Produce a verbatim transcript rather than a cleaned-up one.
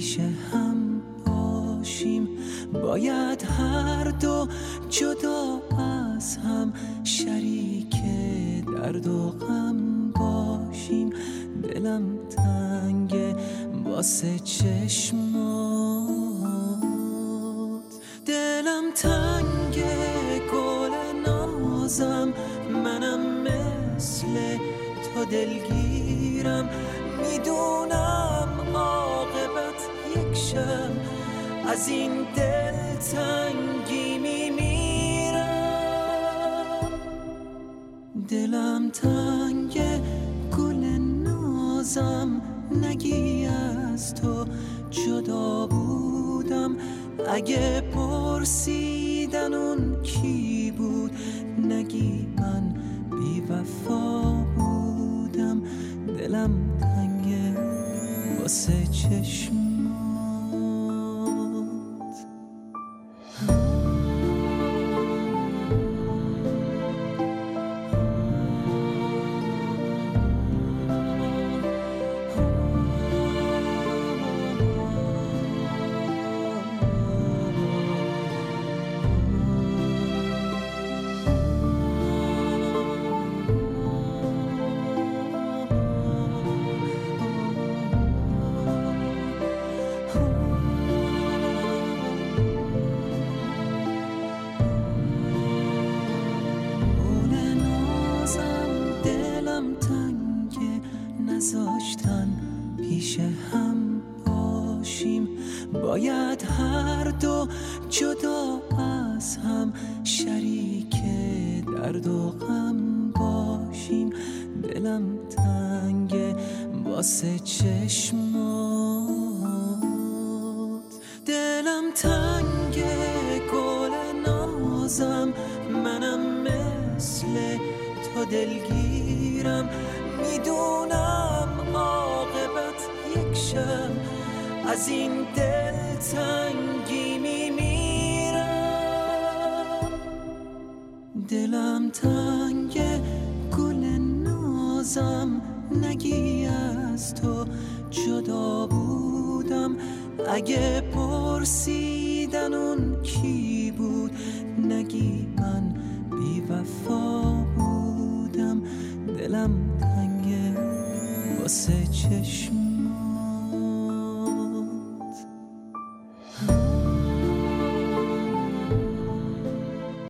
پیش هم باشیم، باید هر دو جدا از هم شریک درد و غم باشیم. دلم تنگه واسه چشمات، دلم تنگه گل نازم، منم مثل تو دلگیرم، میدونم عاقبت یک شب از این دل تنگی میمیرم. دلم تنگه گل نازم، نگی از تو جدا بودم، اگه پرسیدن اون کی بود نگی من بی وفا بودم. دلم تنگه واسه چشمات. نذاشتن پیش هم باشیم، باید هر دو جدا از هم شریک درد و غم باشیم. دلم تنگه واسه چشمات، دلم تنگه گل نازم، منم مثل تو دلگیرم، میدونم عاقبت یک شب از این دل تنگی میمیرم. دلم تنگه گل نازم، نگی از تو جدا بودم، اگه پرسیدن اون کی بود نگی من بی وفا بودم. دلم تنگه واسه چشم